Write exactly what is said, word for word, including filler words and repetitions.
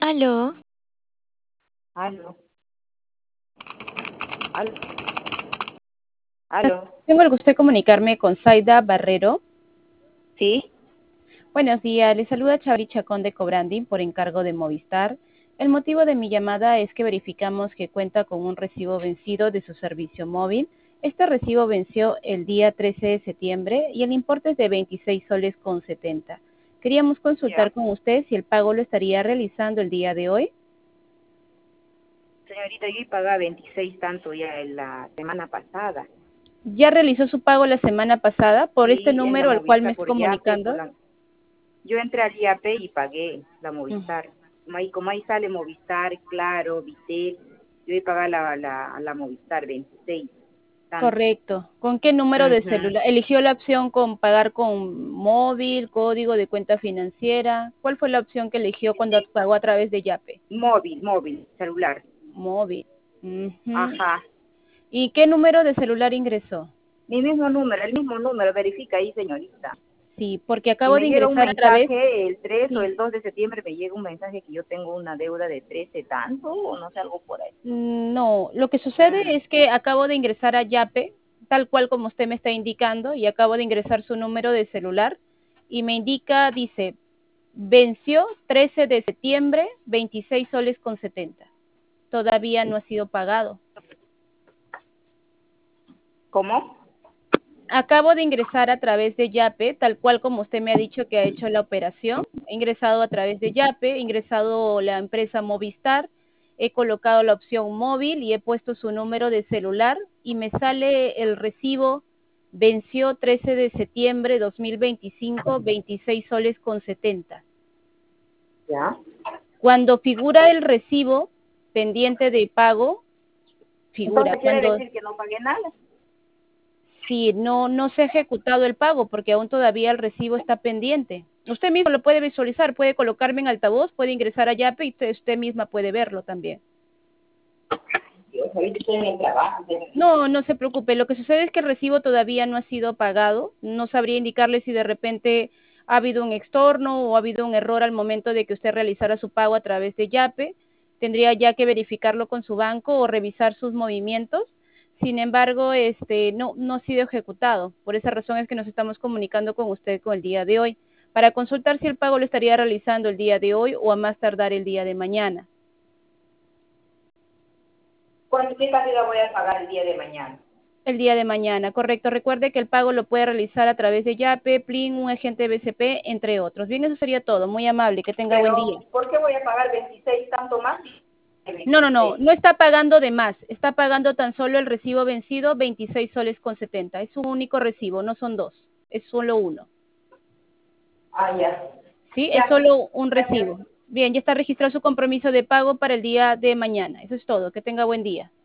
Aló, Aló, aló, aló. Tengo el gusto de comunicarme con Zaida Barrero. ¿Sí? Buenos días, le saluda Chabri Chacón de Cobranding por encargo de Movistar. El motivo de mi llamada es que verificamos que cuenta con un recibo vencido de su servicio móvil. Este recibo venció el día trece de septiembre y el importe es de veintiséis soles con setenta. Queríamos Ya. consultar con usted si el pago lo estaría realizando el día de hoy. Señorita, yo pagaba veintiséis tanto ya en la semana pasada. Ya realizó su pago la semana pasada por este Sí, en la número al cual me Movistar estoy por Yape, por comunicando. la... Yo entré al Yape y pagué la Mm. Movistar. Como ahí, como ahí sale Movistar, Claro, Vitel, yo he pagado la, la, la Movistar veintiséis tanto. Correcto. ¿Con qué número de Ujú. celular? ¿Eligió la opción con pagar con móvil, código de cuenta financiera? ¿Cuál fue la opción que eligió cuando pagó a través de Yape? Móvil, móvil, celular. Móvil. Ujú. Ajá. ¿Y qué número de celular ingresó? Mi mismo número, el mismo número, verifica ahí, señorita. Sí, porque Y acabo me de llega un ingresar a través, mensaje el tres o sí. el dos de septiembre, me llega un mensaje que yo tengo una deuda de trece tanto, o no sé, algo por ahí. Mm, No, lo que sucede Mm. es que acabo de ingresar a Yape, tal cual como usted me está indicando, y acabo de ingresar su número de celular, y me indica, dice, venció trece de septiembre, veintiséis soles con setenta. Todavía no ha sido pagado. ¿Cómo? Acabo de ingresar a través de Yape, tal cual como usted me ha dicho que ha hecho la operación. He ingresado a través de Yape, he ingresado la empresa Movistar, he colocado la opción móvil y he puesto su número de celular y me sale el recibo, venció trece de septiembre dos mil veinticinco, veintiséis soles con setenta. ¿Ya? Cuando figura el recibo pendiente de pago, figura Entonces quiere cuando decir que no pagué nada. si no, no se ha ejecutado el pago porque aún todavía el recibo está pendiente. Usted mismo lo puede visualizar, puede colocarme en altavoz, puede ingresar a Yape y usted, usted misma puede verlo también. Dios, ahorita estoy en el trabajo, señorita. No, no se preocupe. Lo que sucede es que el recibo todavía no ha sido pagado. No sabría indicarle si de repente ha habido un extorno o ha habido un error al momento de que usted realizara su pago a través de Yape. Tendría ya que verificarlo con su banco o revisar sus movimientos. Sin embargo, este no no ha sido ejecutado. Por esa razón es que nos estamos comunicando con usted con el día de hoy para consultar si el pago lo estaría realizando el día de hoy o a más tardar el día de mañana. ¿Cuánto qué cantidad voy a pagar el día de mañana? El día de mañana, correcto. Recuerde que el pago lo puede realizar a través de Yape, Plin, un agente B C P, entre otros. Bien, eso sería todo. Muy amable. Que tenga buen día. Pero, ¿por qué voy a pagar veintiséis tanto más? No, no, no. veintiséis. No está pagando de más. Está pagando tan solo el recibo vencido, veintiséis soles con setenta. Es un único recibo, no son dos. Es solo uno. Ah, ya. ¿Sí? Es Ya. solo un Gracias. recibo. Bien, ya está registrado su compromiso de pago para el día de mañana. Eso es todo. Que tenga buen día.